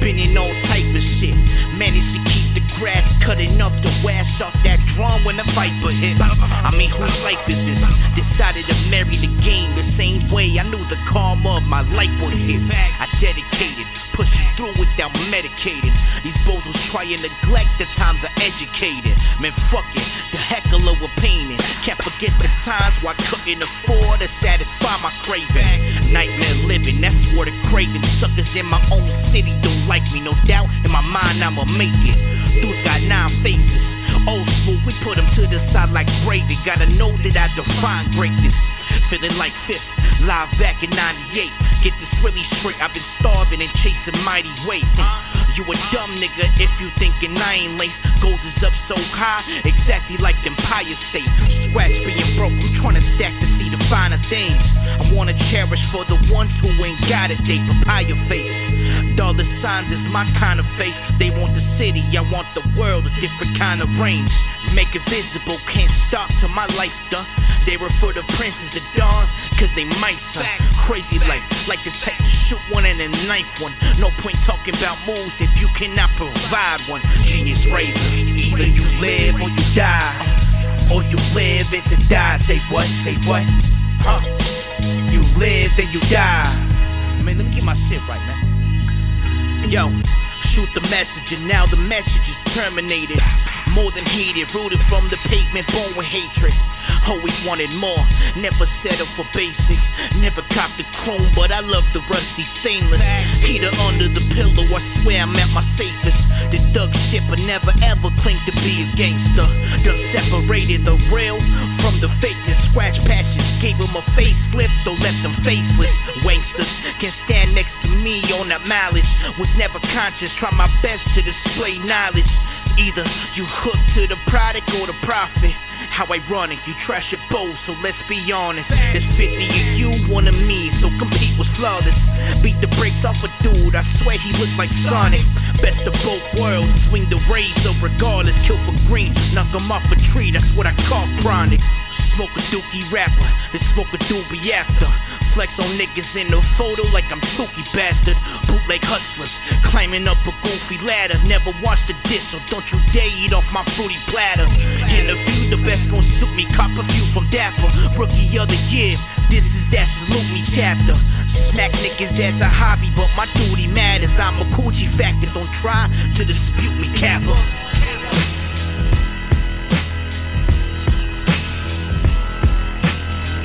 Been in all type of shit. Managed to keep the grass cut enough to wash off that drum when the viper hit. I mean, whose life is this? Decided to marry the game the same way I knew the karma of my life would hit. I dedicated, pushing through without medicating. These bozos try and neglect the times I educated. Man, fuck it, the heckler with painting. Can't forget the times where I couldn't afford to satisfy my craving. Nightmare living, that's where the craving. Suckers in my own city don't like me, no doubt. In my mind, I'ma make it. Dudes got 9 faces. Old smooth, we put them to the side like gravy. Gotta know that I define greatness. Feeling like fifth, live back in 98. Get this really straight, I've been starving and chasing mighty weight. You a dumb nigga if you thinking I ain't laced. Goals is up so high, exactly like Empire State. Scratch being broke, I'm trying to stack to see the finer things. I wanna cherish for the ones who ain't got it, they papaya face. Dollar signs is my kind of faith. They want the city, I want the world, a different kind of range. Make it visible, can't stop to my life, duh. They refer to princes at dawn, cause they mice, crazy life, like the type to shoot one and then knife one. No point talking about moves if you cannot provide one. Genius razor. Either you live or you die, or you live and to die. Say what? Say what? Huh? You live then you die. Man, let me get my shit right, man. Yo, shoot the message and now the message is terminated. More than heated, rooted from the pavement, born with hatred. Always wanted more, never settled for basic. Never copped the chrome, but I love the rusty stainless. Heater under the pillow, I swear I'm at my safest. The thug shit, but never ever claimed to be a gangster. Done separated the real from the fakeness. Scratch passions, gave them a facelift, though left them faceless. Wanksters can stand next to me on that mileage. Was never conscious, try my best to display knowledge. Either you hook to the product or the profit. How ironic, you trash your bows, so let's be honest. There's 50 of you, 1 of me, so compete was flawless. Beat the brakes off a dude, I swear he looked like Sonic. Best of both worlds, swing the razor regardless. Kill for green, knock him off a tree, that's what I call chronic. Smoke a dookie rapper, then smoke a doobie after. Flex on niggas in the photo like I'm Tukey bastard. Bootleg hustlers, climbing up a goofy ladder. Never wash the dish, so don't you dare eat off my fruity platter. Interview, the best gon' suit me, cop a few from Dapper. Rookie of the year, this is that salute me chapter. Smack niggas as a hobby, but my duty matters. I'm a coochie factor, don't try to dispute me, Kappa.